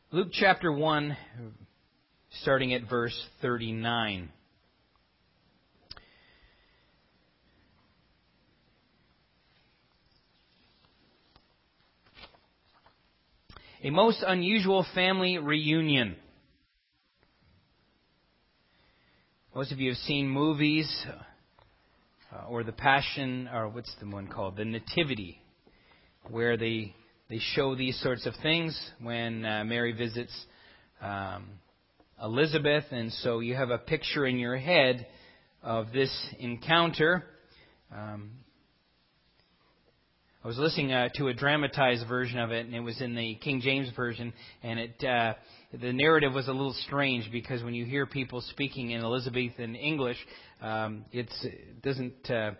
Luke chapter 1, starting at verse 39. A most unusual family reunion. Most of you have seen movies, or The Passion, or what's the one called? The Nativity, where they show these sorts of things when Mary visits Elizabeth, and so you have a picture in your head of this encounter. I was listening to a dramatized version of it, and it was in the King James Version, and the narrative was a little strange because when you hear people speaking in Elizabethan English, it doesn't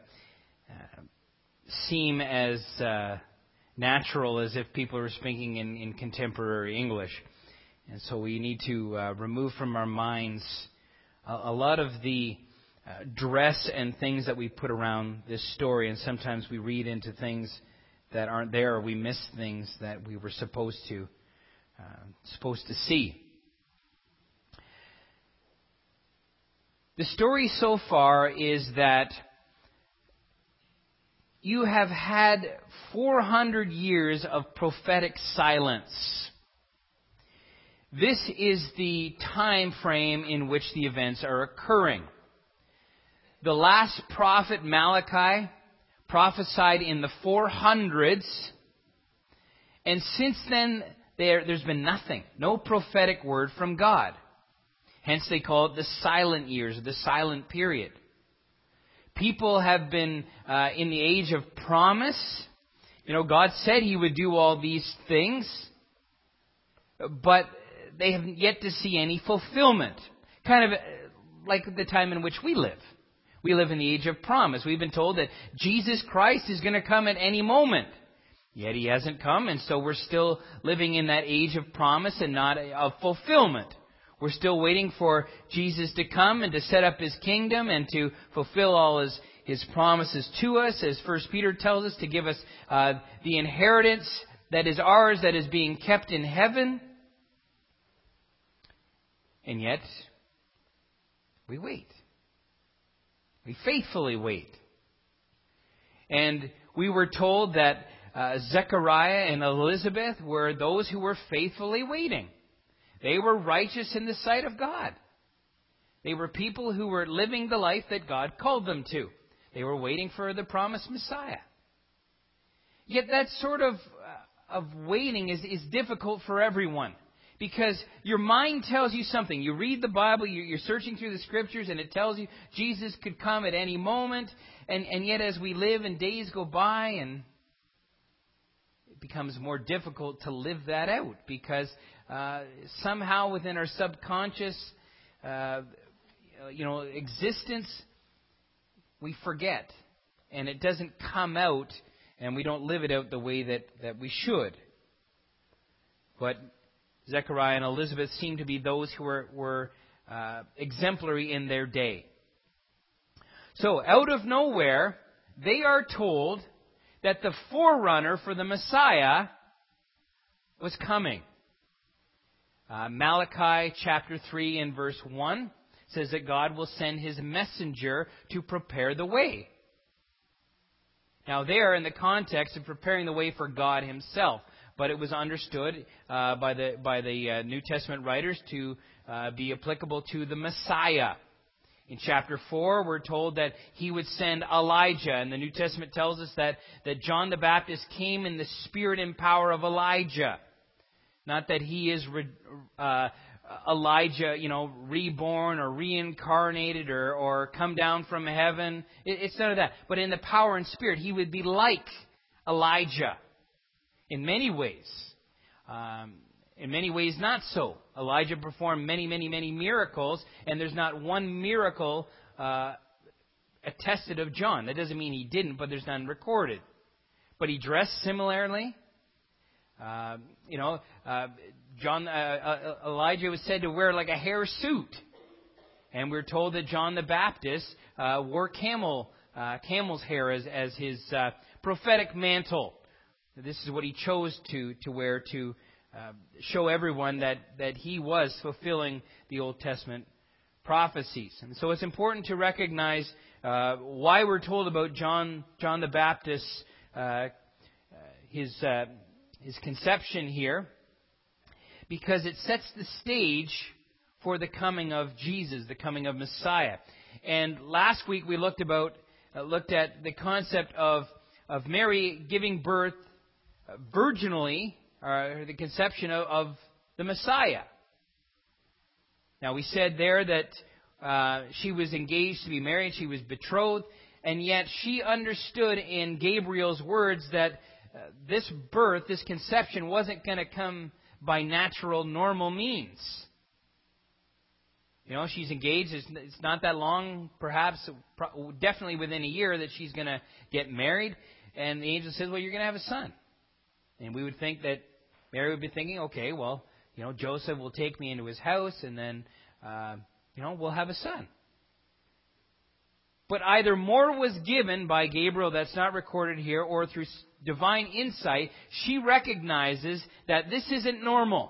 seem as natural as if people are speaking in contemporary English. And so we need to remove from our minds a lot of the dress and things that we put around this story. And sometimes we read into things that aren't there, or we miss things that we were supposed to see. The story so far is that you have had 400 years of prophetic silence. This is the time frame in which the events are occurring. The last prophet, Malachi, prophesied in the 400s, and since then there's been nothing, no prophetic word from God. Hence they call it the silent years, the silent period. People have been in the age of promise. You know, God said He would do all these things, but they haven't yet to see any fulfillment. Kind of like the time in which we live. We live in the age of promise. We've been told that Jesus Christ is going to come at any moment. Yet He hasn't come, and so we're still living in that age of promise and not of fulfillment. We're still waiting for Jesus to come and to set up His kingdom and to fulfill all His promises to us, as 1 Peter tells us, to give us the inheritance that is ours, that is being kept in heaven. And yet, we wait. We faithfully wait. And we were told that Zechariah and Elizabeth were those who were faithfully waiting. They were righteous in the sight of God. They were people who were living the life that God called them to. They were waiting for the promised Messiah. Yet that sort of waiting is difficult for everyone. Because your mind tells you something. You read the Bible, you're searching through the Scriptures, and it tells you Jesus could come at any moment. And yet as we live and days go by, and it becomes more difficult to live that out. Because somehow within our subconscious existence, we forget. And it doesn't come out, and we don't live it out the way that we should. But Zechariah and Elizabeth seem to be those who were exemplary in their day. So, out of nowhere, they are told that the forerunner for the Messiah was coming. Malachi chapter 3 and verse 1 says that God will send His messenger to prepare the way. Now, there in the context of preparing the way for God Himself. But it was understood by the New Testament writers to be applicable to the Messiah. In chapter 4, we're told that He would send Elijah. And the New Testament tells us that John the Baptist came in the spirit and power of Elijah. Not that he is Elijah, reborn or reincarnated or come down from heaven. It's none of that. But in the power and spirit, he would be like Elijah. In many ways. In many ways, not so. Elijah performed many, many, many miracles, and there's not one miracle attested of John. That doesn't mean he didn't, but there's none recorded. But he dressed similarly. Elijah was said to wear like a hair suit. And we're told that John the Baptist wore camel's hair as his prophetic mantle. This is what he chose to wear to show everyone that he was fulfilling the Old Testament prophecies. And so it's important to recognize why we're told about John the Baptist's his conception here, because it sets the stage for the coming of Jesus, the coming of Messiah. And last week we looked at the concept of Mary giving birth virginally, the conception of the Messiah. Now we said there that she was engaged to be married, she was betrothed, and yet she understood in Gabriel's words that this birth, this conception, wasn't going to come by natural, normal means. You know, she's engaged. It's not that long, perhaps, definitely within a year, that she's going to get married. And the angel says, well, you're going to have a son. And we would think that Mary would be thinking, okay, well, you know, Joseph will take me into his house, and then, we'll have a son. But either more was given by Gabriel that's not recorded here, or through divine insight, she recognizes that this isn't normal.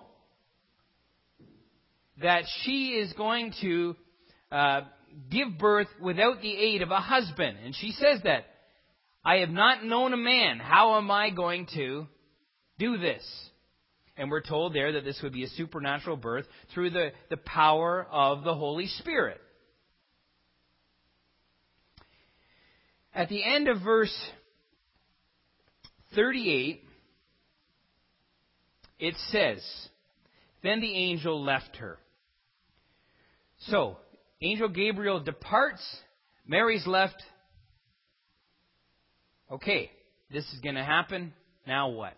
That she is going to give birth without the aid of a husband. And she says that, I have not known a man. How am I going to do this? And we're told there that this would be a supernatural birth through the power of the Holy Spirit. At the end of verse 38, it says, then the angel left her. So, angel Gabriel departs. Mary's left. Okay, this is going to happen. Now what?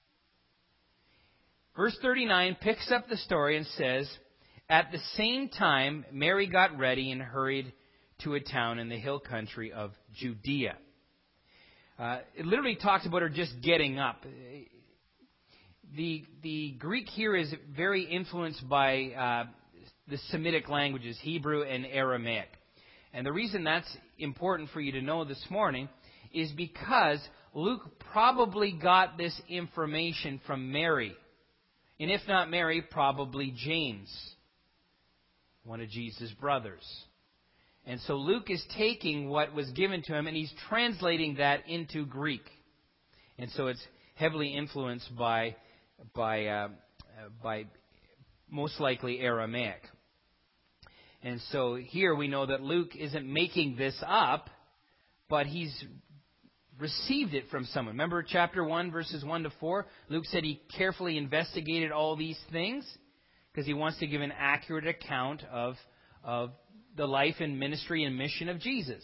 Verse 39 picks up the story and says, at the same time, Mary got ready and hurried to a town in the hill country of Judea. It literally talks about her just getting up. The Greek here is very influenced by the Semitic languages, Hebrew and Aramaic. And the reason that's important for you to know this morning is because Luke probably got this information from Mary. And if not Mary, probably James, one of Jesus' brothers. And so Luke is taking what was given to him and he's translating that into Greek. And so it's heavily influenced by most likely Aramaic. And so here we know that Luke isn't making this up, but he's received it from someone. Remember chapter 1, verses 1 to 4? Luke said he carefully investigated all these things because he wants to give an accurate account of the life and ministry and mission of Jesus.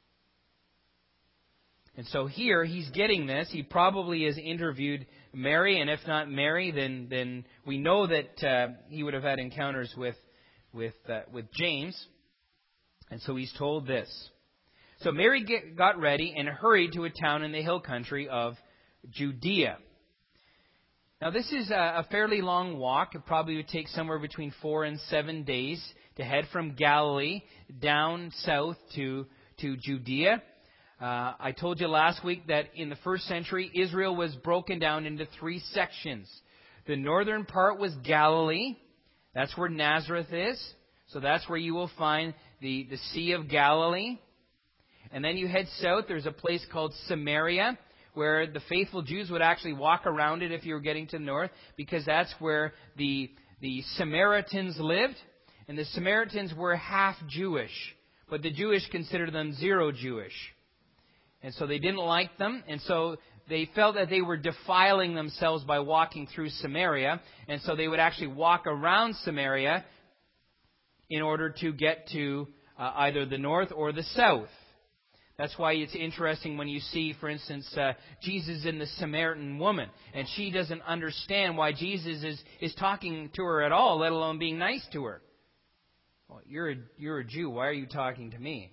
And so here he's getting this. He probably has interviewed Mary, and if not Mary, then we know that he would have had encounters with James. And so he's told this. So Mary got ready and hurried to a town in the hill country of Judea. Now this is a fairly long walk. It probably would take somewhere between 4 and 7 days to head from Galilee down south to Judea. I told you last week that in the first century, Israel was broken down into 3 sections. The northern part was Galilee. That's where Nazareth is. So that's where you will find the Sea of Galilee. And then you head south. There's a place called Samaria, where the faithful Jews would actually walk around it if you were getting to the north, because that's where the Samaritans lived. And the Samaritans were half Jewish, but the Jewish considered them zero Jewish. And so they didn't like them, and so they felt that they were defiling themselves by walking through Samaria, and so they would actually walk around Samaria in order to get to either the north or the south. That's why it's interesting when you see, for instance, Jesus and the Samaritan woman, and she doesn't understand why Jesus is talking to her at all, let alone being nice to her. Well, you're a Jew. Why are you talking to me?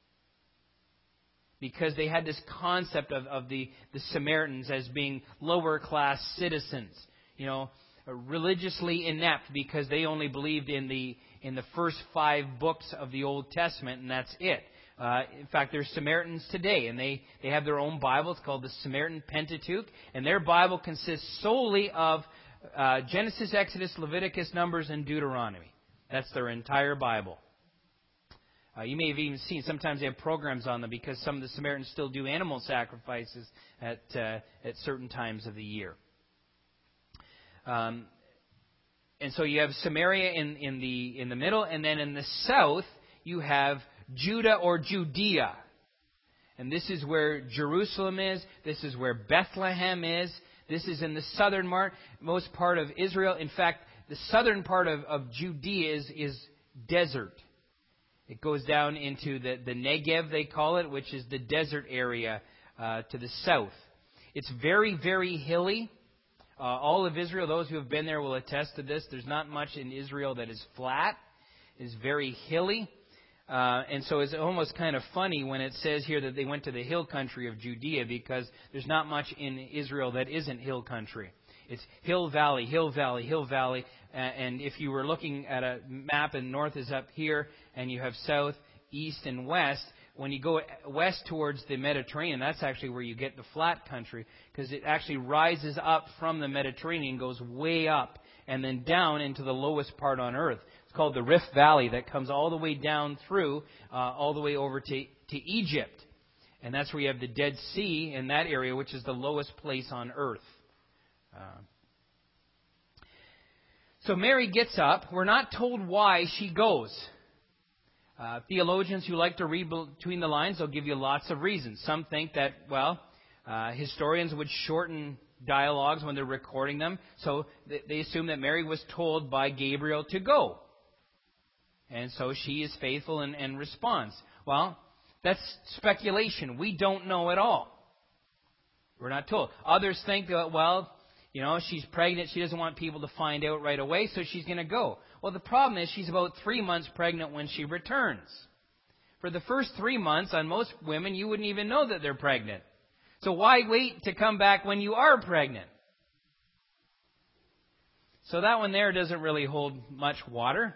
Because they had this concept of the Samaritans as being lower class citizens, religiously inept, because they only believed in the first 5 books of the Old Testament, and that's it. In fact, there's Samaritans today, and they have their own Bible. It's called the Samaritan Pentateuch, and their Bible consists solely of Genesis, Exodus, Leviticus, Numbers, and Deuteronomy. That's their entire Bible. You may have even seen, sometimes they have programs on them because some of the Samaritans still do animal sacrifices at certain times of the year. And so you have Samaria in the middle, and then in the south you have Judah or Judea. And this is where Jerusalem is. This is where Bethlehem is. This is in the southernmost part of Israel. In fact, the southern part of Judea is desert. It goes down into the Negev, they call it, which is the desert area to the south. It's very, very hilly. All of Israel, those who have been there will attest to this. There's not much in Israel that is flat. It's very hilly. And so it's almost kind of funny when it says here that they went to the hill country of Judea, because there's not much in Israel that isn't hill country. It's hill valley, hill valley, hill valley. And if you were looking at a map, and north is up here, and you have south, east, and west, when you go west towards the Mediterranean, that's actually where you get the flat country, because it actually rises up from the Mediterranean, goes way up, and then down into the lowest part on earth. It's called the Rift Valley, that comes all the way down through, all the way over to Egypt. And that's where you have the Dead Sea in that area, which is the lowest place on earth. So Mary gets up. We're not told why she goes. Theologians who like to read between the lines, they'll give you lots of reasons. Some think that, historians would shorten dialogues when they're recording them. So they assume that Mary was told by Gabriel to go. And so she is faithful and responds. Well, that's speculation. We don't know at all. We're not told. Others think, she's pregnant. She doesn't want people to find out right away, so she's going to go. Well, the problem is she's about 3 months pregnant when she returns. For the first 3 months, on most women, you wouldn't even know that they're pregnant. So why wait to come back when you are pregnant? So that one there doesn't really hold much water.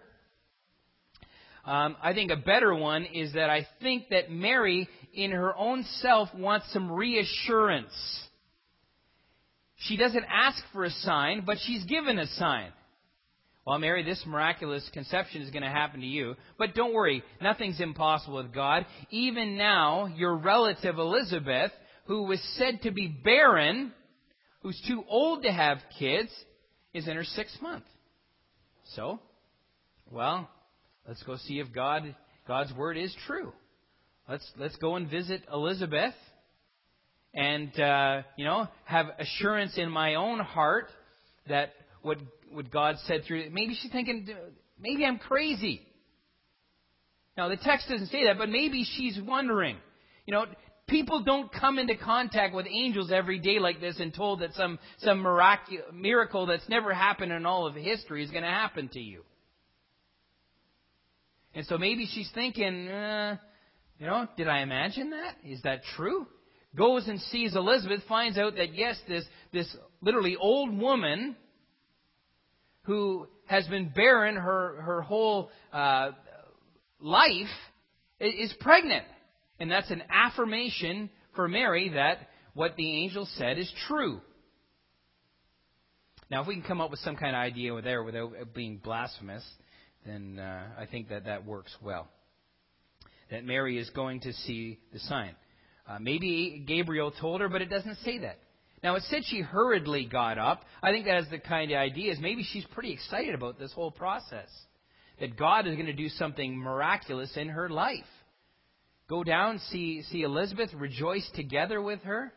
I think a better one is that I think that Mary, in her own self, wants some reassurance. She doesn't ask for a sign, but she's given a sign. Well, Mary, this miraculous conception is going to happen to you. But don't worry, nothing's impossible with God. Even now, your relative Elizabeth, who was said to be barren, who's too old to have kids, is in her 6th month. So, let's go see if God's word is true. Let's go and visit Elizabeth. And, have assurance in my own heart that what God said through... Maybe she's thinking, maybe I'm crazy. Now, the text doesn't say that, but maybe she's wondering. People don't come into contact with angels every day like this and told that some miracle that's never happened in all of history is going to happen to you. And so maybe she's thinking, did I imagine that? Is that true? Goes and sees Elizabeth, finds out that yes, this literally old woman who has been barren her whole life is pregnant. And that's an affirmation for Mary that what the angel said is true. Now, if we can come up with some kind of idea without being blasphemous, then I think that works well. That Mary is going to see the sign. Maybe Gabriel told her, but it doesn't say that. Now, it said she hurriedly got up. I think that is the kind of idea is maybe she's pretty excited about this whole process. That God is going to do something miraculous in her life. Go down, see Elizabeth, rejoice together with her.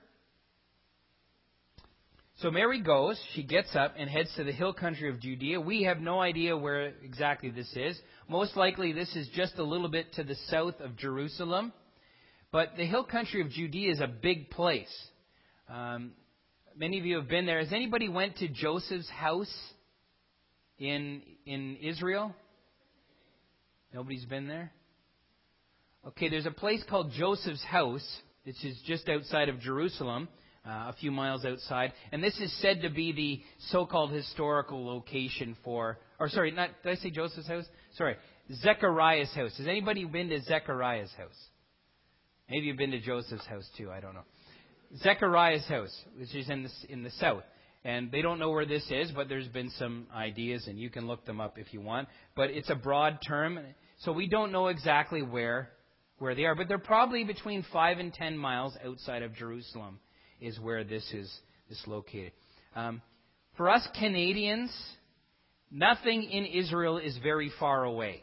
So Mary goes, she gets up and heads to the hill country of Judea. We have no idea where exactly this is. Most likely this is just a little bit to the south of Jerusalem. But the hill country of Judea is a big place. Many of you have been there. Has anybody went to Joseph's house in Israel? Nobody's been there? Okay, there's a place called Joseph's house, which is just outside of Jerusalem, a few miles outside. And this is said to be the so-called historical location did I say Joseph's house? Zechariah's house. Has anybody been to Zechariah's house? Maybe you've been to Joseph's house too, I don't know. Zechariah's house, which is in the south. And they don't know where this is, but there's been some ideas, and you can look them up if you want. But it's a broad term, so we don't know exactly where they are. But they're probably between 5 and 10 miles outside of Jerusalem is where this is located. For us Canadians, nothing in Israel is very far away.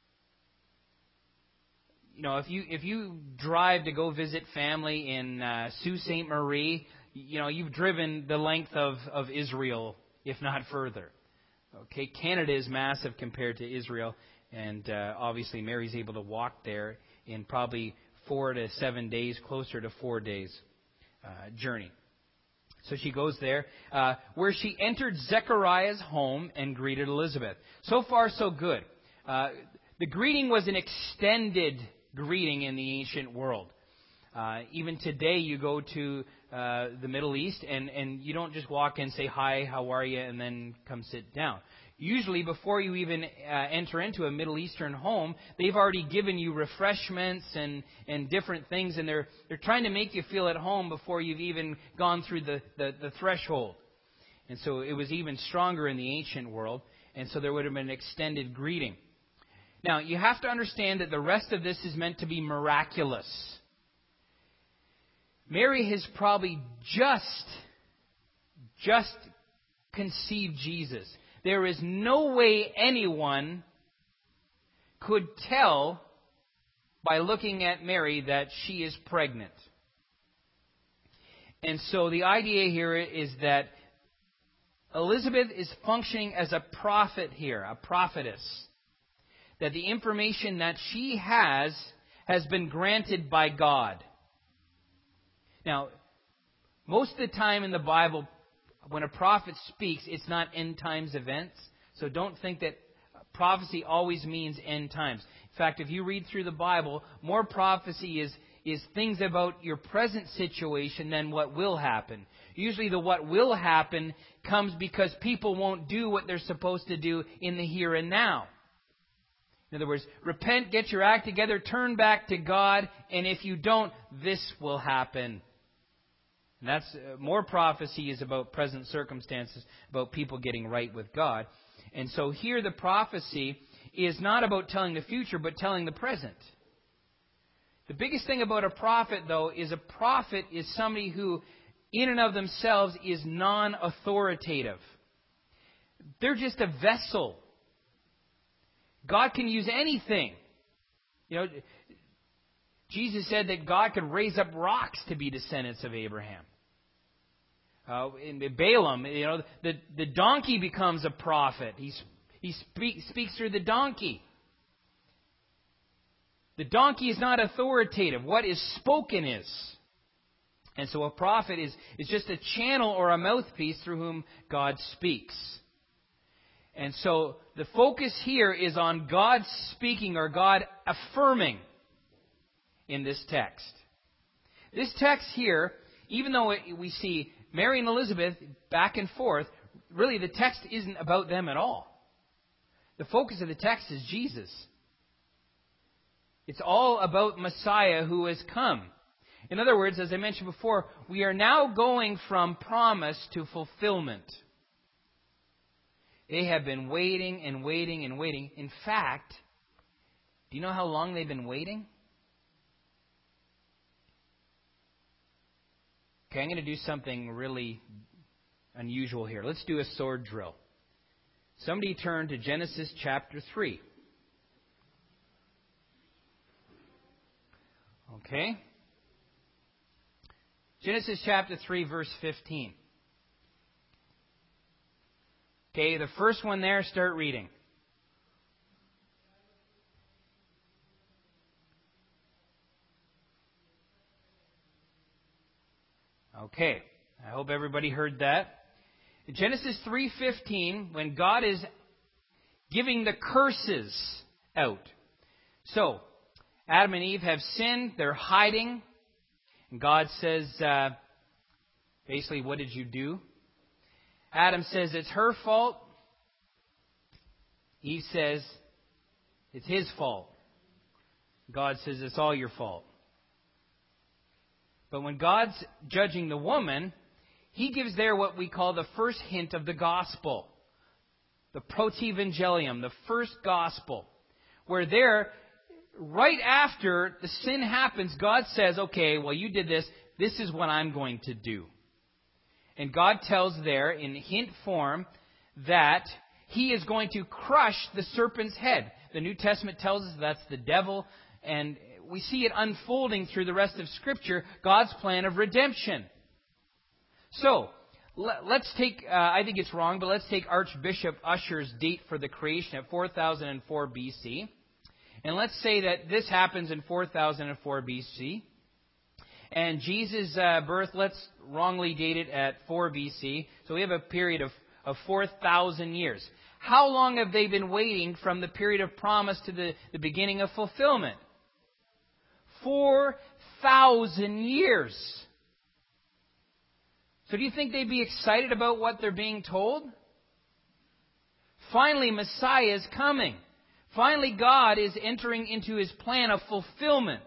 You know, if you drive to go visit family in Sault Ste. Marie, you know, you've driven the length of Israel, if not further. Okay, Canada is massive compared to Israel, and obviously Mary's able to walk there in probably 4 to 7 days, closer to 4 days journey. So she goes there, where she entered Zechariah's home and greeted Elizabeth. So far, so good. The greeting was an extended greeting in the ancient world. Even today, you go to the Middle East, and you don't just walk in and say, hi, how are you, and then come sit down. Usually, before you even enter into a Middle Eastern home, they've already given you refreshments and different things, and they're trying to make you feel at home before you've even gone through the threshold. And so it was even stronger in the ancient world, and so there would have been an extended greeting. Now, you have to understand that the rest of this is meant to be miraculous. Mary has probably just conceived Jesus. There is no way anyone could tell by looking at Mary that she is pregnant. And so the idea here is that Elizabeth is functioning as a prophet here, a prophetess. That the information that she has been granted by God. Now, most of the time in the Bible, when a prophet speaks, it's not end times events. So don't think that prophecy always means end times. In fact, if you read through the Bible, more prophecy is things about your present situation than what will happen. Usually the what will happen comes because people won't do what they're supposed to do in the here and now. In other words, repent, get your act together, turn back to God, and if you don't, this will happen. And that's more prophecy is about present circumstances, about people getting right with God. And so here the prophecy is not about telling the future, but telling the present. The biggest thing about a prophet, though, is a prophet is somebody who, in and of themselves, is non-authoritative. They're just a vessel. God can use anything. You know, Jesus said that God could raise up rocks to be descendants of Abraham. In Balaam, you know, the donkey becomes a prophet. He speaks through the donkey. The donkey is not authoritative. What is spoken is. And so a prophet is just a channel or a mouthpiece through whom God speaks. And so the focus here is on God speaking or God affirming in this text. This text here, even though we see Mary and Elizabeth back and forth, really the text isn't about them at all. The focus of the text is Jesus. It's all about Messiah who has come. In other words, as I mentioned before, we are now going from promise to fulfillment. They have been waiting and waiting and waiting. In fact, do you know how long they've been waiting? Okay, I'm going to do something really unusual here. Let's do a sword drill. Somebody turn to Genesis chapter 3. Okay? Genesis chapter 3, verse 15. Okay, the first one there, start reading. Okay, I hope everybody heard that. In Genesis 3:15, when God is giving the curses out. So, Adam and Eve have sinned, they're hiding, and God says, basically, what did you do? Adam says it's her fault. Eve says it's his fault. God says it's all your fault. But when God's judging the woman, he gives there what we call the first hint of the gospel. The Protevangelium, the first gospel. Where there, right after the sin happens, God says, okay, well, you did this. This is what I'm going to do. And God tells there in hint form that He is going to crush the serpent's head. The New Testament tells us that's the devil. And we see it unfolding through the rest of Scripture, God's plan of redemption. So, let's take, I think it's wrong, but let's take Archbishop Ussher's date for the creation at 4004 BC. And let's say that this happens in 4004 BC. And Jesus' birth, let's wrongly date it at 4 BC. So we have a period of 4,000 years. How long have they been waiting from the period of promise to the beginning of fulfillment? 4,000 years. So do you think they'd be excited about what they're being told? Finally, Messiah is coming. Finally, God is entering into His plan of fulfillment.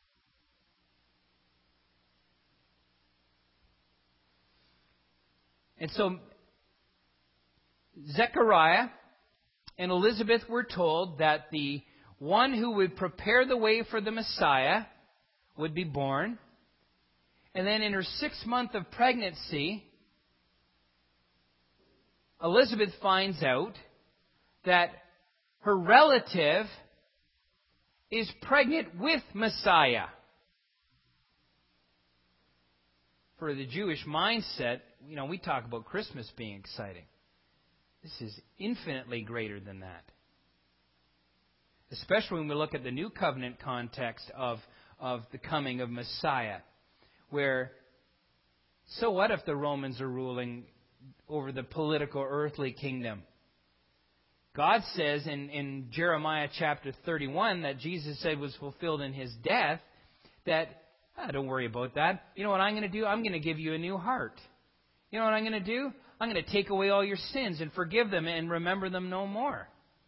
And so, Zechariah and Elizabeth were told that the one who would prepare the way for the Messiah would be born. And then in her 6th month of pregnancy, Elizabeth finds out that her relative is pregnant with Messiah. For the Jewish mindset, we talk about Christmas being exciting. This is infinitely greater than that. Especially when we look at the New Covenant context of the coming of Messiah. Where, so what if the Romans are ruling over the political earthly kingdom? God says in Jeremiah chapter 31 that Jesus said was fulfilled in His death, that, don't worry about that. You know what I'm going to do? I'm going to give you a new heart. You know what I'm going to do? I'm going to take away all your sins and forgive them and remember them no more.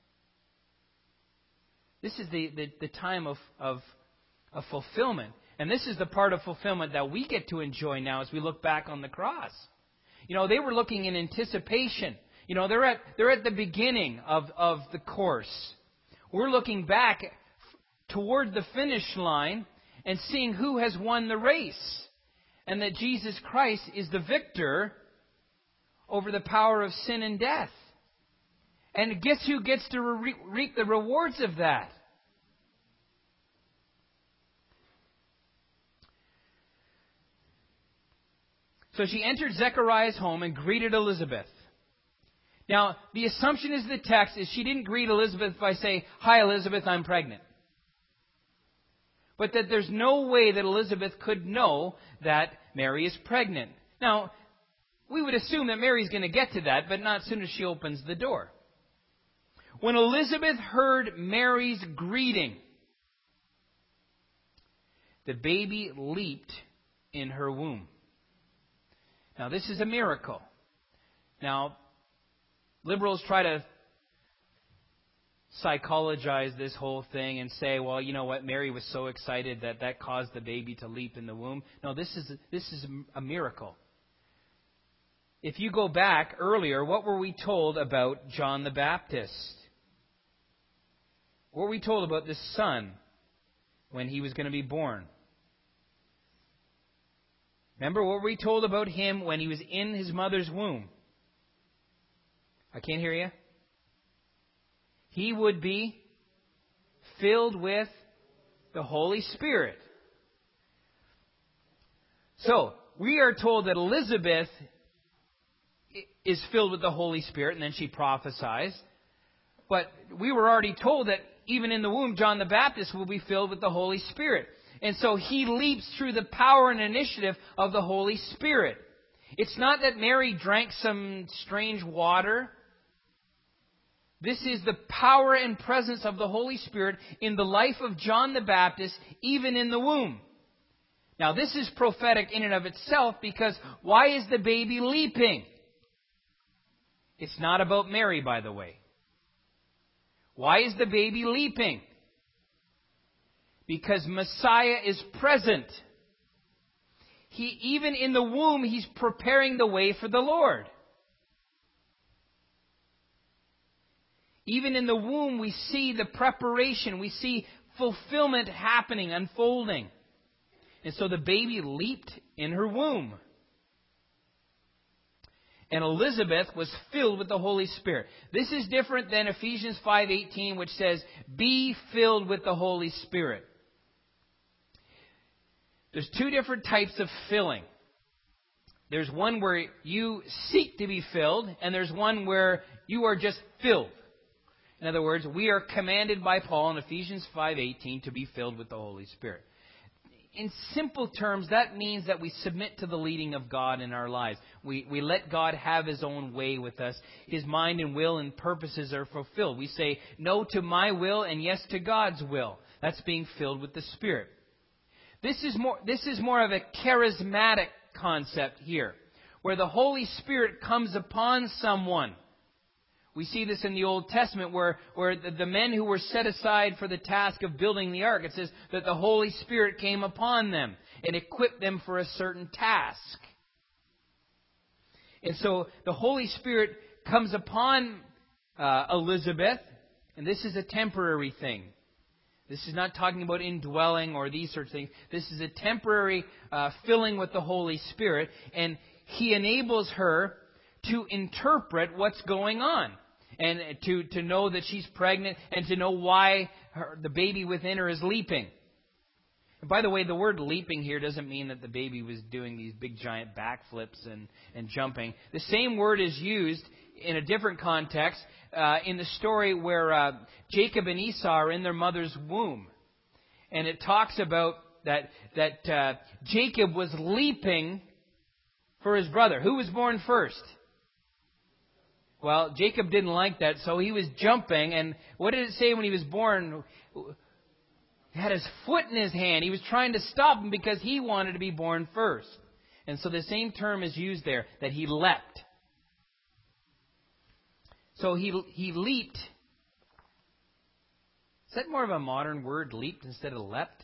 This is the time of fulfillment. And this is the part of fulfillment that we get to enjoy now as we look back on the cross. They were looking in anticipation. They're at the beginning of the course. We're looking back toward the finish line and seeing who has won the race. And that Jesus Christ is the victor over the power of sin and death. And guess who gets to reap the rewards of that? So she entered Zechariah's home and greeted Elizabeth. Now, the assumption is the text is she didn't greet Elizabeth by saying, "Hi, Elizabeth, I'm pregnant." But that there's no way that Elizabeth could know that Mary is pregnant. Now, we would assume that Mary's going to get to that, but not as soon as she opens the door. When Elizabeth heard Mary's greeting, the baby leaped in her womb. Now, this is a miracle. Now, liberals try to psychologize this whole thing and say, well, you know what, Mary was so excited that caused the baby to leap in the womb. No, this is a miracle. If you go back earlier, what were we told about John the Baptist? What were we told about this son when he was going to be born? Remember, what were we told about him when he was in his mother's womb? I can't hear you. He would be filled with the Holy Spirit. So, we are told that Elizabeth is filled with the Holy Spirit, and then she prophesies. But we were already told that even in the womb, John the Baptist will be filled with the Holy Spirit. And so he leaps through the power and initiative of the Holy Spirit. It's not that Mary drank some strange water. This is the power and presence of the Holy Spirit in the life of John the Baptist, even in the womb. Now, this is prophetic in and of itself, because why is the baby leaping? It's not about Mary, by the way. Why is the baby leaping? Because Messiah is present. even in the womb, he's preparing the way for the Lord. Even in the womb, we see the preparation. We see fulfillment happening, unfolding. And so the baby leaped in her womb. And Elizabeth was filled with the Holy Spirit. This is different than Ephesians 5:18, which says, be filled with the Holy Spirit. There's two different types of filling. There's one where you seek to be filled, and there's one where you are just filled. In other words, we are commanded by Paul in Ephesians 5:18 to be filled with the Holy Spirit. In simple terms, that means that we submit to the leading of God in our lives. We let God have His own way with us. His mind and will and purposes are fulfilled. We say no to my will and yes to God's will. That's being filled with the Spirit. This is more of a charismatic concept here, where the Holy Spirit comes upon someone. We see this in the Old Testament where the men who were set aside for the task of building the ark, it says that the Holy Spirit came upon them and equipped them for a certain task. And so the Holy Spirit comes upon Elizabeth, and this is a temporary thing. This is not talking about indwelling or these sorts of things. This is a temporary filling with the Holy Spirit, and He enables her to interpret what's going on. And to know that she's pregnant and to know why the baby within her is leaping. And by the way, the word leaping here doesn't mean that the baby was doing these big giant backflips and jumping. The same word is used in a different context in the story where Jacob and Esau are in their mother's womb. And it talks about that Jacob was leaping for his brother. Who was born first? Well, Jacob didn't like that, so he was jumping. And what did it say when he was born? He had his foot in his hand. He was trying to stop him because he wanted to be born first. And so the same term is used there, that he leapt. So he leaped. Is that more of a modern word, leaped instead of leapt?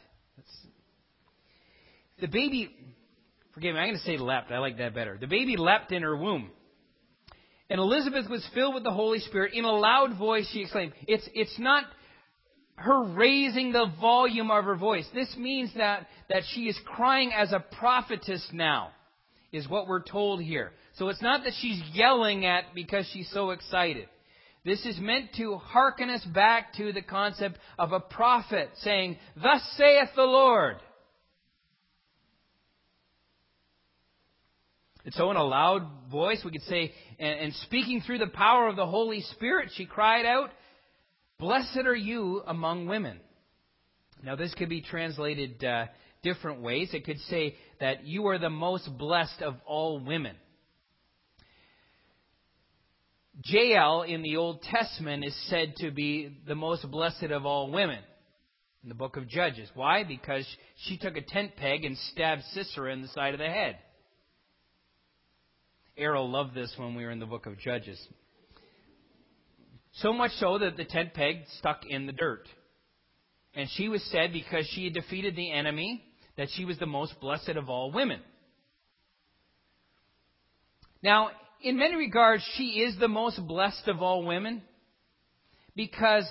The baby, forgive me, I'm going to say leapt. I like that better. The baby leapt in her womb. And Elizabeth was filled with the Holy Spirit. In a loud voice, she exclaimed. It's not her raising the volume of her voice. This means that she is crying as a prophetess now, is what we're told here. So it's not that she's yelling at because she's so excited. This is meant to hearken us back to the concept of a prophet saying, "Thus saith the Lord." And so in a loud voice, we could say, and speaking through the power of the Holy Spirit, she cried out, "Blessed are you among women." Now this could be translated different ways. It could say that you are the most blessed of all women. Jael in the Old Testament is said to be the most blessed of all women in the book of Judges. Why? Because she took a tent peg and stabbed Sisera in the side of the head. Errol loved this when we were in the book of Judges. So much so that the tent peg stuck in the dirt. And she was said, because she had defeated the enemy, that she was the most blessed of all women. Now, in many regards, she is the most blessed of all women, because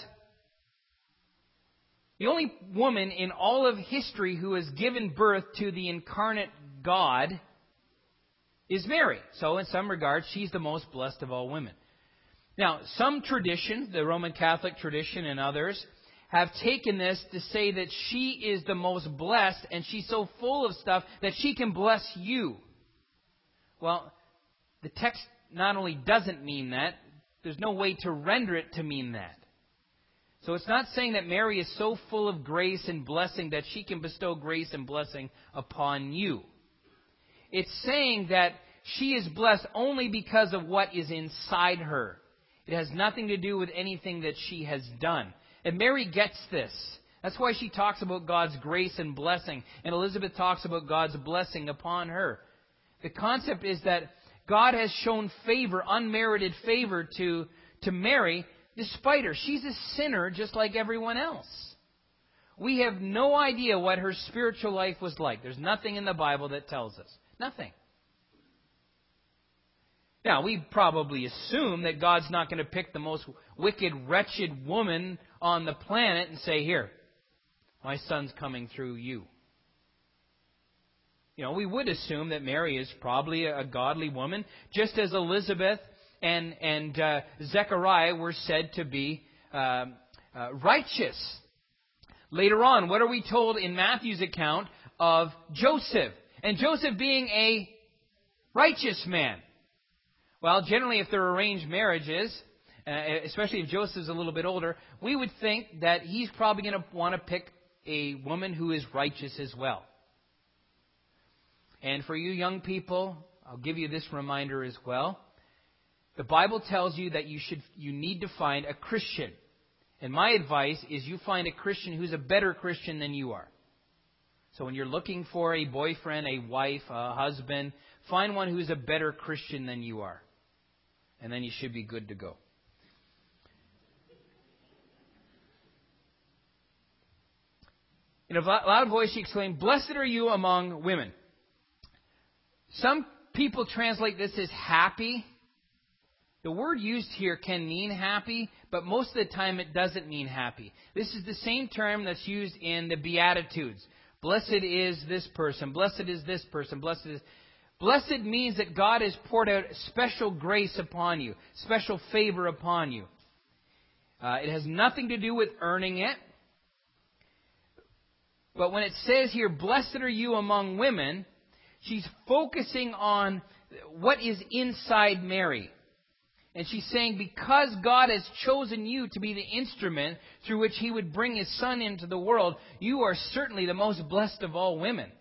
the only woman in all of history who has given birth to the incarnate God is Mary. So in some regards, she's the most blessed of all women. Now, some traditions, the Roman Catholic tradition and others, have taken this to say that she is the most blessed and she's so full of stuff that she can bless you. Well, the text not only doesn't mean that, there's no way to render it to mean that. So it's not saying that Mary is so full of grace and blessing that she can bestow grace and blessing upon you. It's saying that she is blessed only because of what is inside her. It has nothing to do with anything that she has done. And Mary gets this. That's why she talks about God's grace and blessing. And Elizabeth talks about God's blessing upon her. The concept is that God has shown favor, unmerited favor to Mary despite her. She's a sinner just like everyone else. We have no idea what her spiritual life was like. There's nothing in the Bible that tells us. Nothing. Now, we probably assume that God's not going to pick the most wicked, wretched woman on the planet and say, here, my son's coming through you. We would assume that Mary is probably a godly woman, just as Elizabeth and Zechariah were said to be righteous. Later on, what are we told in Matthew's account of Joseph? And Joseph being a righteous man. Well, generally, if they're arranged marriages, especially if Joseph's a little bit older, we would think that he's probably going to want to pick a woman who is righteous as well. And for you young people, I'll give you this reminder as well. The Bible tells you that you need to find a Christian. And my advice is you find a Christian who's a better Christian than you are. So when you're looking for a boyfriend, a wife, a husband, find one who's a better Christian than you are. And then you should be good to go. In a loud voice she exclaimed, "Blessed are you among women." Some people translate this as happy. The word used here can mean happy, but most of the time it doesn't mean happy. This is the same term that's used in the Beatitudes. Blessed is this person. Blessed is this person. Blessed means that God has poured out special grace upon you, special favor upon you. It has nothing to do with earning it. But when it says here, blessed are you among women, she's focusing on what is inside Mary. And she's saying, because God has chosen you to be the instrument through which He would bring His Son into the world, you are certainly the most blessed of all women.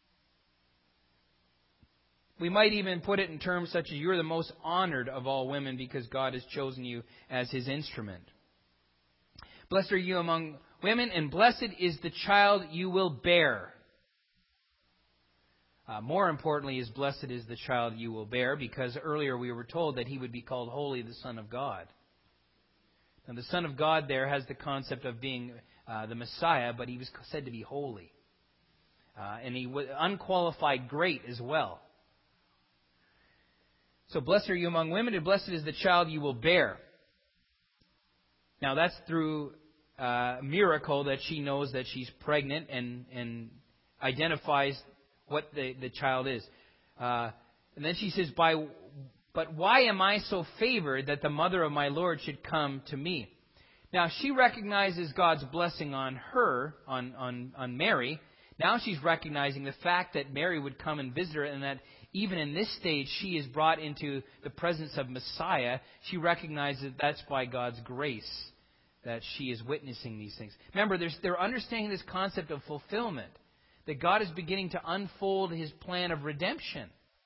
We might even put it in terms such as you're the most honored of all women because God has chosen you as His instrument. Blessed are you among women, and blessed is the child you will bear. More importantly is blessed is the child you will bear, because earlier we were told that He would be called holy, the Son of God. Now the Son of God there has the concept of being the Messiah, but He was said to be holy. And He was unqualified great as well. So blessed are you among women, and blessed is the child you will bear. Now that's through a miracle that she knows that she's pregnant and identifies what the child is. And then she says, but why am I so favored that the mother of my Lord should come to me? Now she recognizes God's blessing on her, on Mary. Now she's recognizing the fact that Mary would come and visit her, and that even in this stage she is brought into the presence of Messiah. She recognizes that's by God's grace that she is witnessing these things. Remember, they're understanding this concept of fulfillment, that God is beginning to unfold His plan of redemption.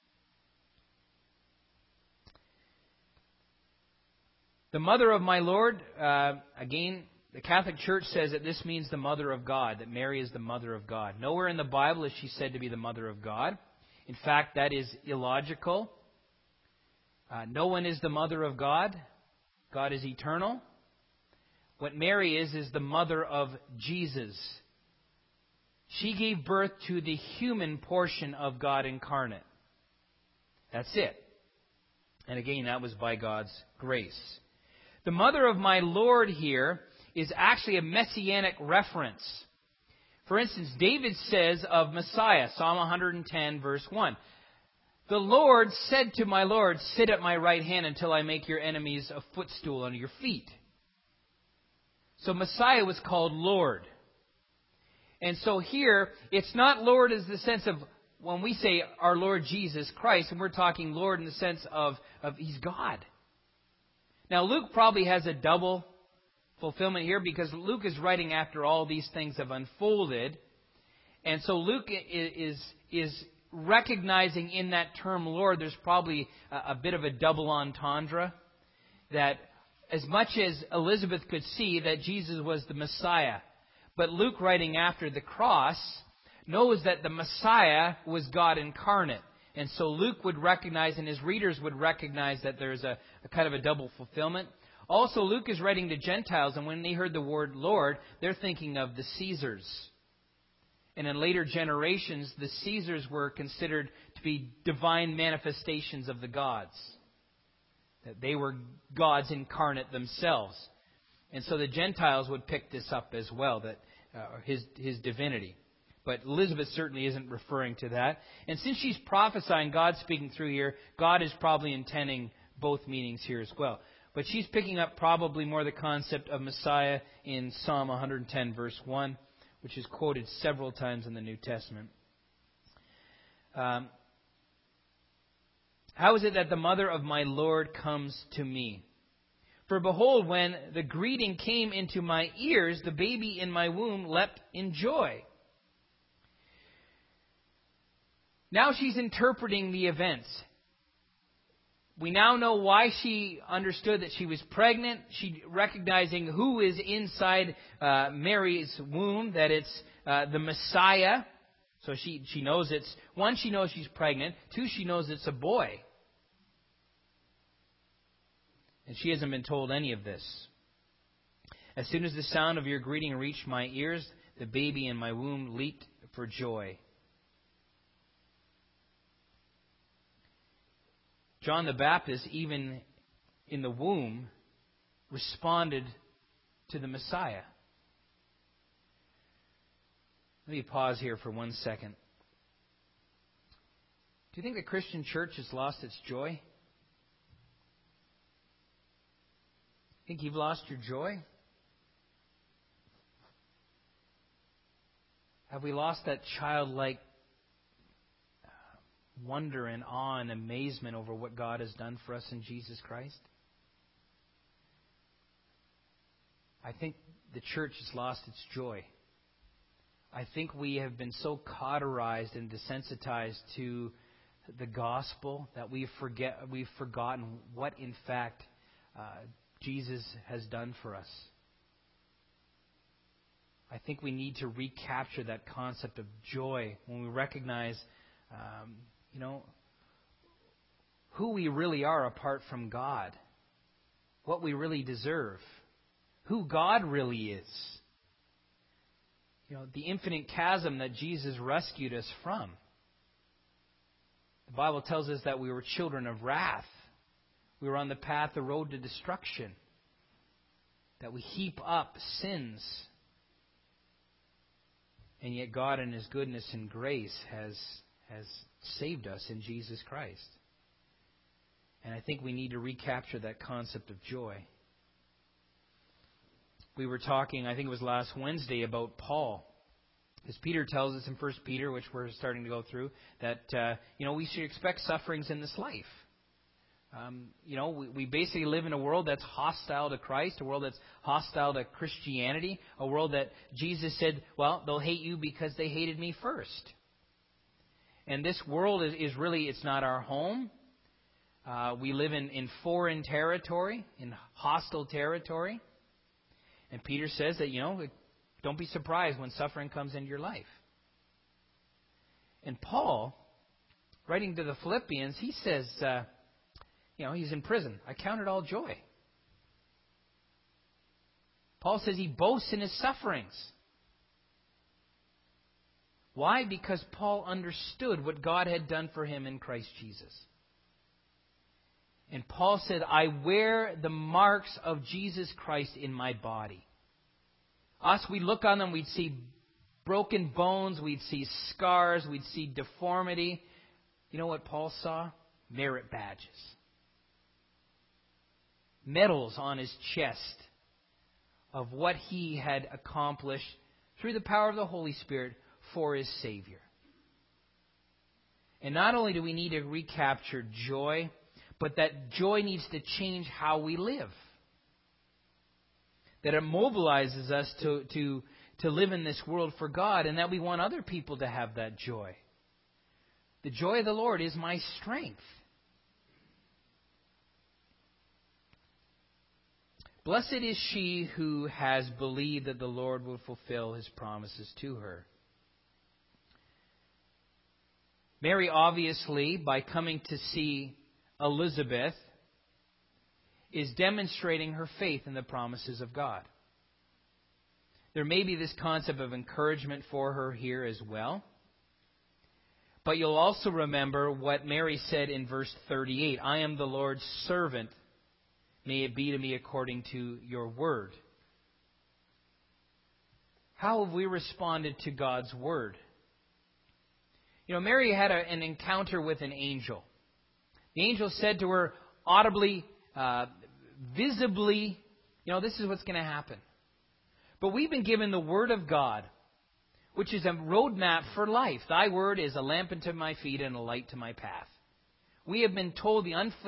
The mother of my Lord, again, the Catholic Church says that this means the mother of God, that Mary is the mother of God. Nowhere in the Bible is she said to be the mother of God. In fact, that is illogical. No one is the mother of God. God is eternal. What Mary is the mother of Jesus. She gave birth to the human portion of God incarnate. That's it. And again, that was by God's grace. The mother of my Lord here is actually a messianic reference. For instance, David says of Messiah, Psalm 110, verse 1, "The Lord said to my Lord, sit at my right hand until I make your enemies a footstool under your feet." So Messiah was called Lord. And so here, it's not Lord as the sense of when we say our Lord Jesus Christ, and we're talking Lord in the sense of He's God. Now Luke probably has a double fulfillment here, because Luke is writing after all these things have unfolded. And so Luke is recognizing in that term Lord, there's probably a bit of a double entendre, that as much as Elizabeth could see that Jesus was the Messiah, but Luke, writing after the cross, knows that the Messiah was God incarnate. And so Luke would recognize, and his readers would recognize, that there's a kind of a double fulfillment. Also, Luke is writing to Gentiles, and when they heard the word Lord, they're thinking of the Caesars. And in later generations, the Caesars were considered to be divine manifestations of the gods. That they were gods incarnate themselves. And so the Gentiles would pick this up as well, that his divinity. But Elizabeth certainly isn't referring to that. And since she's prophesying, God speaking through here, God is probably intending both meanings here as well. But she's picking up probably more the concept of Messiah in Psalm 110, verse 1, which is quoted several times in the New Testament. How is it that the mother of my Lord comes to me? For behold, when the greeting came into my ears, the baby in my womb leapt in joy. Now she's interpreting the events. We now know why she understood that she was pregnant. She recognizing who is inside Mary's womb, that it's the Messiah. So she knows it's, one, she knows she's pregnant. Two, she knows it's a boy. And she hasn't been told any of this. As soon as the sound of your greeting reached my ears, the baby in my womb leaped for joy. John the Baptist, even in the womb, responded to the Messiah. Let me pause here for 1 second. Do you think the Christian church has lost its joy? Think you've lost your joy? Have we lost that childlike wonder and awe and amazement over what God has done for us in Jesus Christ? I think the church has lost its joy. I think we have been so cauterized and desensitized to the gospel that we've forgotten what in fact Jesus has done for us. I think we need to recapture that concept of joy when we recognize who we really are apart from God, what we really deserve, who God really is. The infinite chasm that Jesus rescued us from. The Bible tells us that we were children of wrath. We were on the path, the road to destruction. That we heap up sins. And yet God in His goodness and grace has saved us in Jesus Christ. And I think we need to recapture that concept of joy. We were talking, I think it was last Wednesday, about Paul. As Peter tells us in 1 Peter, which we're starting to go through, that we should expect sufferings in this life. We basically live in a world that's hostile to Christ, a world that's hostile to Christianity, a world that Jesus said, well, they'll hate you because they hated me first. And this world is really, it's not our home. We live in foreign territory, in hostile territory. And Peter says that, don't be surprised when suffering comes into your life. And Paul, writing to the Philippians, he says, he's in prison. I count it all joy. Paul says he boasts in his sufferings. Why? Because Paul understood what God had done for him in Christ Jesus. And Paul said, I wear the marks of Jesus Christ in my body. Us, we look on them, we'd see broken bones, we'd see scars, we'd see deformity. You know what Paul saw? Merit badges. Medals on his chest of what he had accomplished through the power of the Holy Spirit for his Savior. And not only do we need to recapture joy, but that joy needs to change how we live. That it mobilizes us to live in this world for God, and that we want other people to have that joy. The joy of the Lord is my strength. Blessed is she who has believed that the Lord will fulfill His promises to her. Mary, obviously, by coming to see Elizabeth, is demonstrating her faith in the promises of God. There may be this concept of encouragement for her here as well. But you'll also remember what Mary said in verse 38. I am the Lord's servant. May it be to me according to your word. How have we responded to God's word? You know, Mary had an encounter with an angel. The angel said to her audibly, visibly, this is what's going to happen. But we've been given the word of God, which is a roadmap for life. Thy word is a lamp unto my feet and a light to my path. We have been told the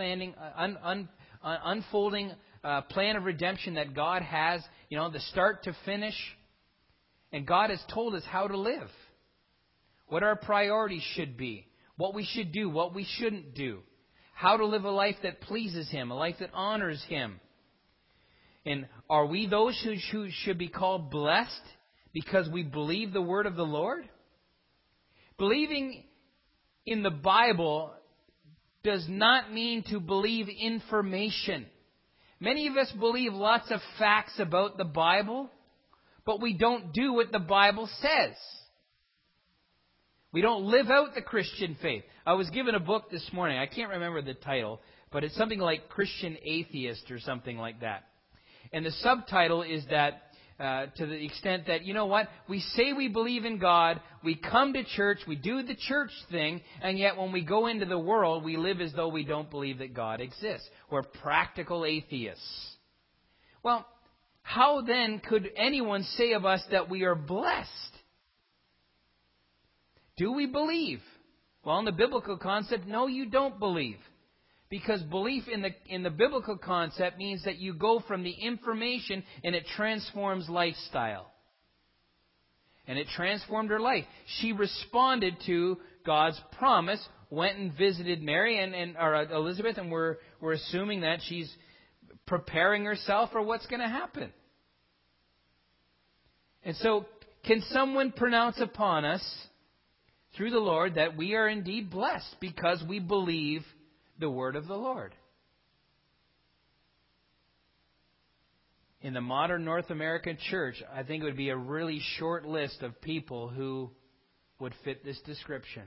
unfolding plan of redemption that God has, the start to finish. And God has told us how to live. What our priorities should be. What we should do, what we shouldn't do. How to live a life that pleases Him, a life that honors Him. And are we those who should be called blessed because we believe the word of the Lord? Believing in the Bible does not mean to believe information. Many of us believe lots of facts about the Bible, but we don't do what the Bible says. We don't live out the Christian faith. I was given a book this morning. I can't remember the title, but it's something like Christian Atheist or something like that. And the subtitle is that, to the extent that, we say we believe in God, we come to church, we do the church thing, and yet when we go into the world, we live as though we don't believe that God exists. We're practical atheists. Well, how then could anyone say of us that we are blessed? Do we believe? Well, in the biblical concept, no, you don't believe. Because belief in the biblical concept means that you go from the information and it transforms lifestyle. And it transformed her life. She responded to God's promise, went and visited Mary or Elizabeth, and we're assuming that she's preparing herself for what's going to happen. And so, can someone pronounce upon us through the Lord that we are indeed blessed because we believe the word of the Lord? In the modern North American church, I think it would be a really short list of people who would fit this description.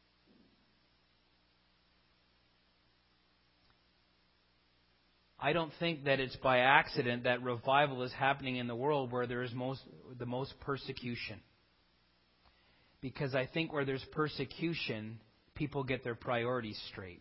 I don't think that it's by accident that revival is happening in the world where there is the most persecution. Because I think where there's persecution, people get their priorities straight.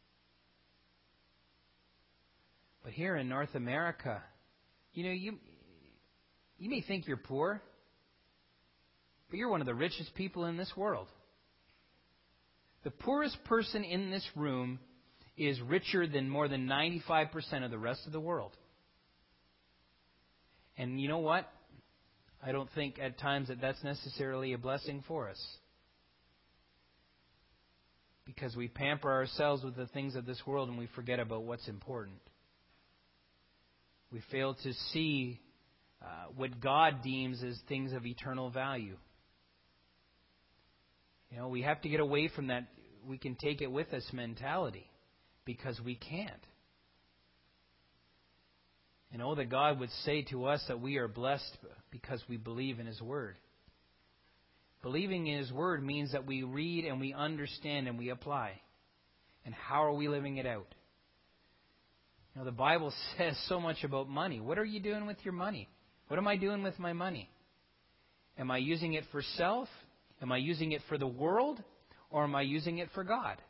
But here in North America, you may think you're poor, but you're one of the richest people in this world. The poorest person in this room is richer than more than 95% of the rest of the world. And you know what? I don't think at times that that's necessarily a blessing for us. Because we pamper ourselves with the things of this world and we forget about what's important. We fail to see what God deems as things of eternal value. We have to get away from that we can take it with us mentality. Because we can't. That God would say to us that we are blessed because we believe in His Word. Believing in His Word means that we read and we understand and we apply. And how are we living it out? The Bible says so much about money. What are you doing with your money? What am I doing with my money? Am I using it for self? Am I using it for the world? Or am I using it for God?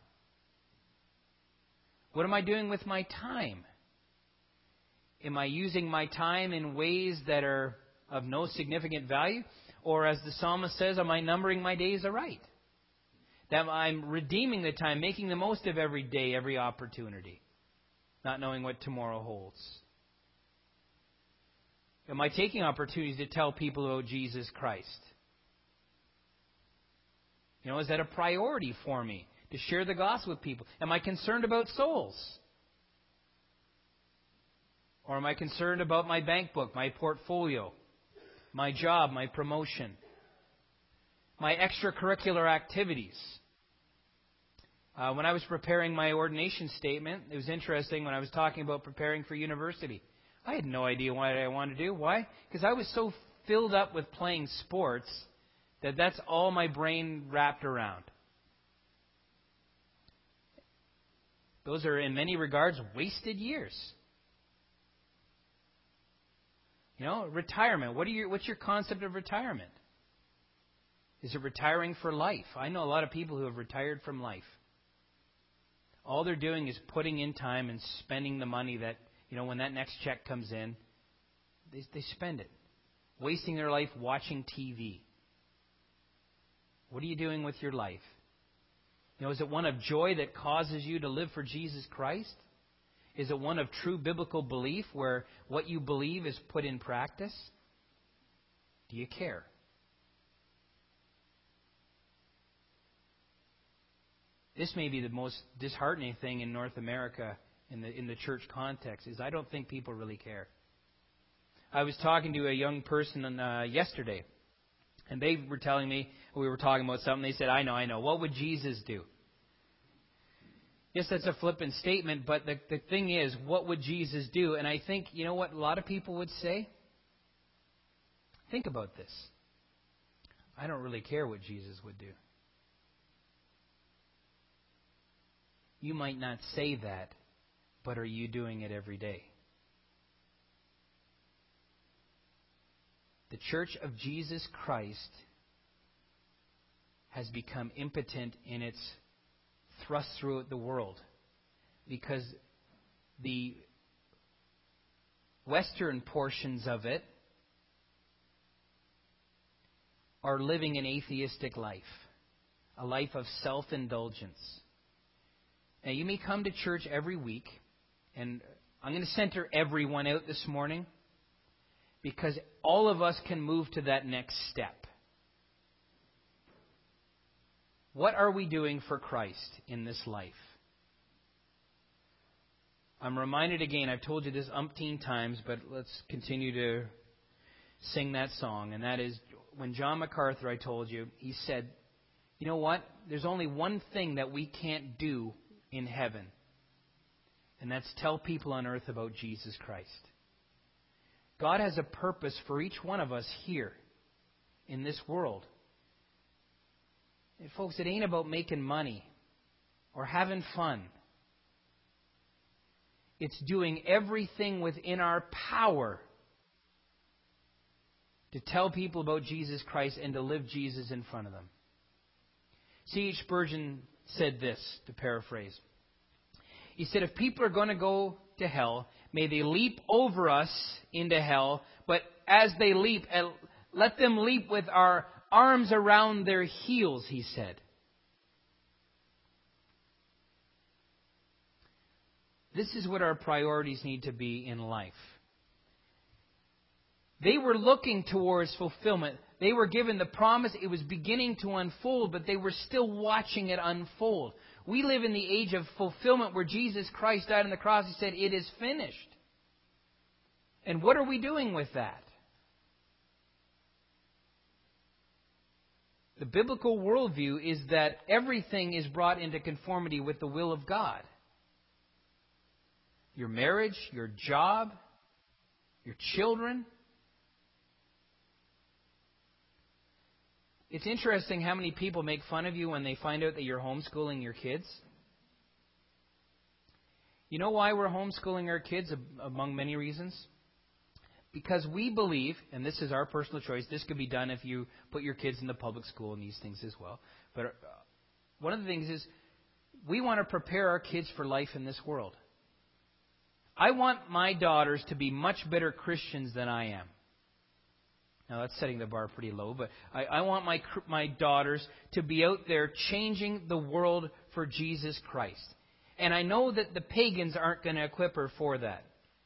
What am I doing with my time? Am I using my time in ways that are of no significant value? Or as the psalmist says, am I numbering my days aright? That I'm redeeming the time, making the most of every day, every opportunity, not knowing what tomorrow holds. Am I taking opportunities to tell people about Jesus Christ? Is that a priority for me? To share the gospel with people? Am I concerned about souls? Or am I concerned about my bank book, my portfolio, my job, my promotion, my extracurricular activities? When I was preparing my ordination statement, it was interesting when I was talking about preparing for university. I had no idea what I wanted to do. Why? Because I was so filled up with playing sports that that's all my brain wrapped around. Those are, in many regards, wasted years. You know, retirement. What's your concept of retirement? Is it retiring for life? I know a lot of people who have retired from life. All they're doing is putting in time and spending the money that, when that next check comes in, they spend it. Wasting their life watching TV. What are you doing with your life? Is it one of joy that causes you to live for Jesus Christ? Is it one of true biblical belief where what you believe is put in practice? Do you care? This may be the most disheartening thing in North America in the church context, is I don't think people really care. I was talking to a young person yesterday, and they were telling me, we were talking about something, they said, I know, what would Jesus do? Yes, that's a flippant statement, but the thing is, what would Jesus do? And I think, you know what a lot of people would say? Think about this. I don't really care what Jesus would do. You might not say that, but are you doing it every day? The Church of Jesus Christ has become impotent in its thrust throughout the world because the Western portions of it are living an atheistic life, a life of self-indulgence. Now, you may come to church every week, and I'm going to center everyone out this morning because all of us can move to that next step. What are we doing for Christ in this life? I'm reminded again, I've told you this umpteen times, but let's continue to sing that song. And that is, when John MacArthur, I told you, he said, you know what? There's only one thing that we can't do in heaven. And that's tell people on earth about Jesus Christ. God has a purpose for each one of us here in this world. And folks, it ain't about making money or having fun. It's doing everything within our power to tell people about Jesus Christ and to live Jesus in front of them. C.H. Spurgeon said this, to paraphrase. He said, if people are going to go to hell, may they leap over us into hell, but as they leap, let them leap with our arms around their heels, he said. This is what our priorities need to be in life. They were looking towards fulfillment. They were given the promise. It was beginning to unfold, but they were still watching it unfold. We live in the age of fulfillment where Jesus Christ died on the cross. He said, it is finished. And what are we doing with that? The biblical worldview is that everything is brought into conformity with the will of God. Your marriage, your job, your children. It's interesting how many people make fun of you when they find out that you're homeschooling your kids. You know why we're homeschooling our kids, among many reasons? Because we believe, and this is our personal choice, this could be done if you put your kids in the public school and these things as well. But one of the things is we want to prepare our kids for life in this world. I want my daughters to be much better Christians than I am. Now, that's setting the bar pretty low, but I want my daughters to be out there changing the world for Jesus Christ. And I know that the pagans aren't going to equip her for that.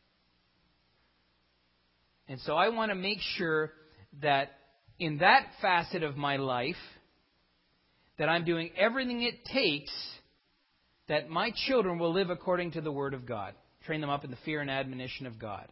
And so I want to make sure that in that facet of my life, that I'm doing everything it takes that my children will live according to the Word of God. Train them up in the fear and admonition of God.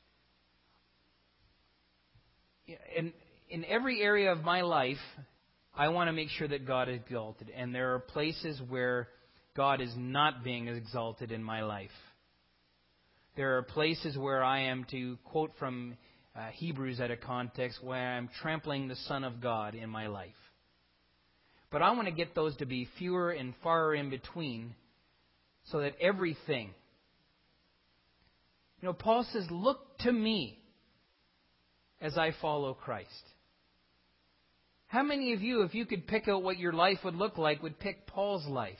In every area of my life, I want to make sure that God is exalted. And there are places where God is not being exalted in my life. There are places where I am, to quote from Hebrews out of context, where I'm trampling the Son of God in my life. But I want to get those to be fewer and far in between, so that everything... Paul says, look to me as I follow Christ. How many of you, if you could pick out what your life would look like, would pick Paul's life?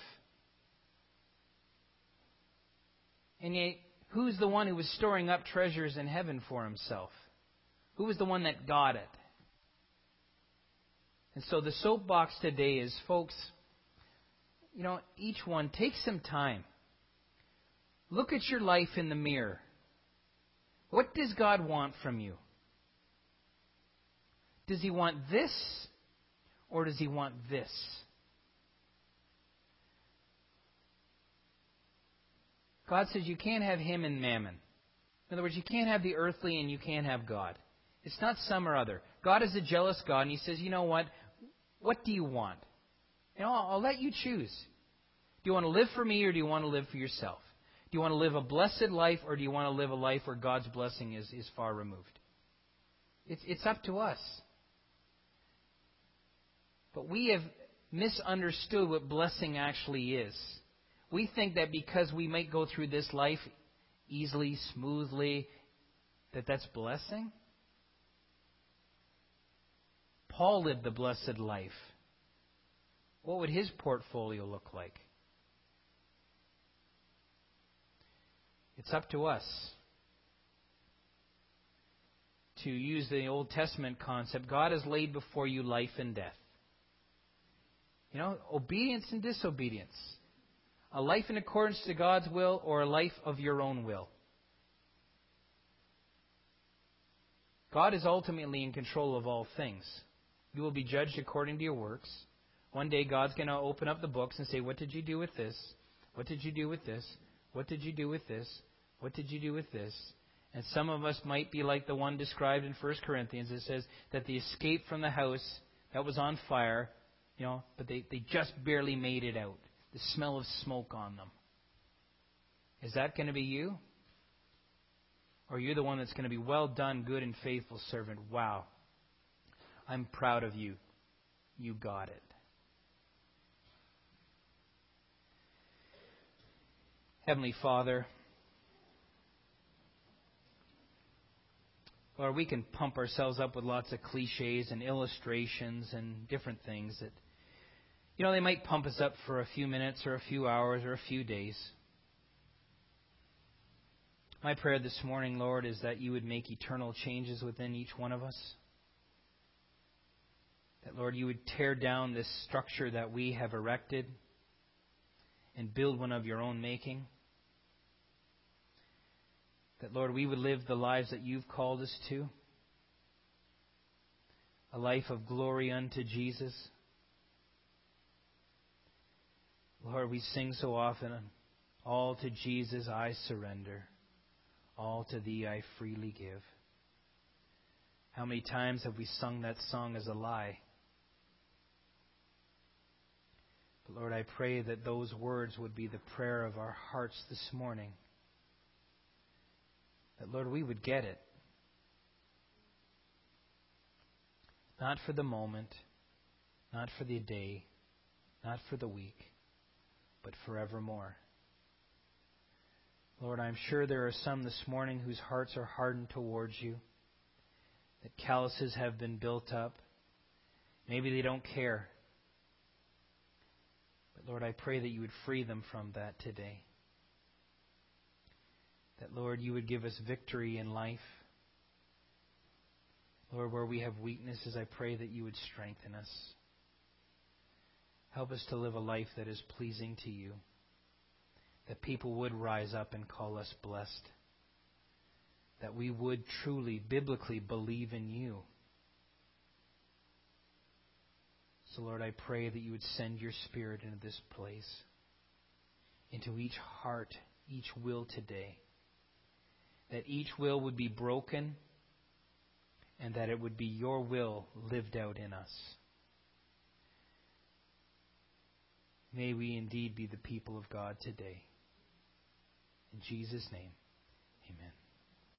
And yet, who's the one who was storing up treasures in heaven for himself? Who was the one that got it? And so the soapbox today is, folks, each one, take some time. Look at your life in the mirror. What does God want from you? Does He want this, or does He want this? God says you can't have Him and mammon. In other words, you can't have the earthly and you can't have God. It's not some or other. God is a jealous God, and He says, you know what? What do you want? I'll let you choose. Do you want to live for me, or do you want to live for yourself? Do you want to live a blessed life, or do you want to live a life where God's blessing is far removed? It's up to us. But we have misunderstood what blessing actually is. We think that because we might go through this life easily, smoothly, that's blessing. Paul lived the blessed life. What would his portfolio look like? It's up to us. To use the Old Testament concept, God has laid before you life and death. Obedience and disobedience. A life in accordance to God's will, or a life of your own will. God is ultimately in control of all things. You will be judged according to your works. One day God's going to open up the books and say, what did you do with this? What did you do with this? What did you do with this? What did you do with this? And some of us might be like the one described in 1 Corinthians. It says that they escaped from the house that was on fire, but they just barely made it out. The smell of smoke on them. Is that going to be you? Or are you the one that's going to be, well done, good and faithful servant? Wow, I'm proud of you. You got it. Heavenly Father, Lord, we can pump ourselves up with lots of cliches and illustrations and different things that, they might pump us up for a few minutes or a few hours or a few days. My prayer this morning, Lord, is that you would make eternal changes within each one of us. That, Lord, you would tear down this structure that we have erected and build one of your own making. That, Lord, we would live the lives that you've called us to. A life of glory unto Jesus. Lord, we sing so often, all to Jesus I surrender. All to Thee I freely give. How many times have we sung that song as a lie? But Lord, I pray that those words would be the prayer of our hearts this morning. That, Lord, we would get it. Not for the moment, not for the day, not for the week, but forevermore. Lord, I'm sure there are some this morning whose hearts are hardened towards you, that calluses have been built up. Maybe they don't care. But Lord, I pray that you would free them from that today. That, Lord, you would give us victory in life. Lord, where we have weaknesses, I pray that you would strengthen us. Help us to live a life that is pleasing to you. That people would rise up and call us blessed. That we would truly, biblically believe in you. So, Lord, I pray that you would send your Spirit into this place, into each heart, each will today. That each will would be broken, and that it would be your will lived out in us. May we indeed be the people of God today. In Jesus' name, amen.